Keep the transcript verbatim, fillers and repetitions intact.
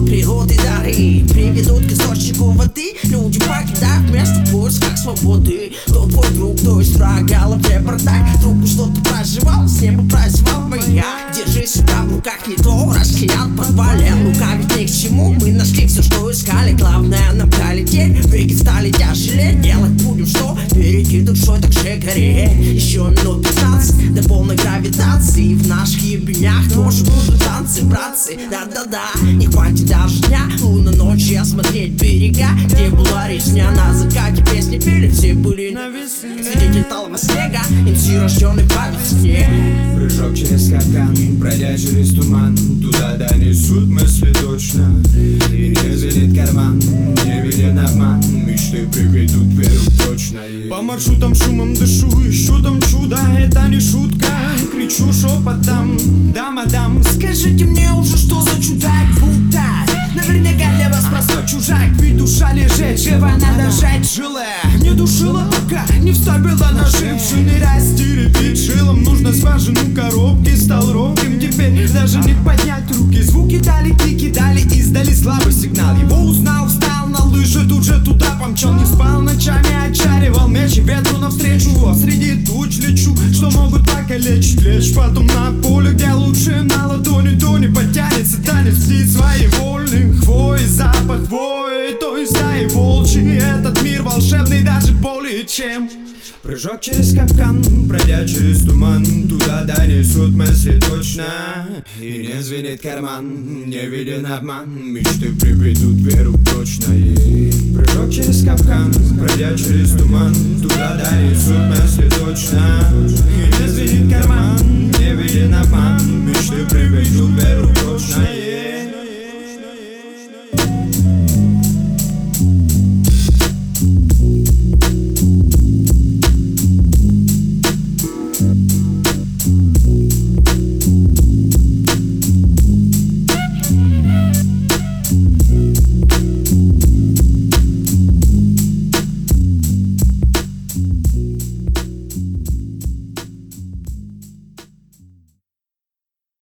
природы дары приведут к источнику воды. Люди покидают место в поисках свободы. Кто твой друг, кто из враг, в голове бардак. Трубку что-то проживал, с неба прозевал маяк. Держи себя в руках, не то расхиян подвалил. Лукавить ни к чему, мы нашли все, что искали. Главное нам полететь, веки стали тяжелее. Делать будем что, впереди душой так же гореть. Еще минут пятнадцать до полной гравитации. В наших ебенях тоже будут танцы, братцы. Да-да-да, не хватит даже дня, лунной ночи осмотреть берега, где была резня на закате. Песни пели, все были на весне. Свидетель талого снега, МС рожденный по весне. Прыжок через капкан, пройдя через туман, туда донесут мысли точно. И не залит карман, не виден обман. Мечты приведут веру точно. По маршрутам шумом дышу, ищу там чудо, это не шутка. Кричу шепотом, да, мадам, скажите мне уже, что за чудак, будто наверняка для вас простой чужак. Ведь душа лежит, живо надо жать, жилая не душила, пока не вставила наживший растеребит шилом. Нужно скважину коробки, стал робким. Теперь даже не поднять руки. Звуки далеки кидали, издали слабый сигнал. Его узнал, встал на лыжи, тут же туда помчал. Не спал ночами, отчаривал меч и ветру навстречу. А среди туч лечу, что могут покалечить. Лечь потом на поле, где лучше на ладони. То не потянется танец птиц своей вольных. Хвой, запах хвои, то и стаи волчьи. Этот мир волшебный даже более чем. Прыжок через капкан, пройдя через туман, туда донесут мысли точно. И не звенит карман, не виден обман. Мечты приведут веру точно. И прыжок через капкан, пройдя через туман, туда донесут мысли точно. И не звенит карман,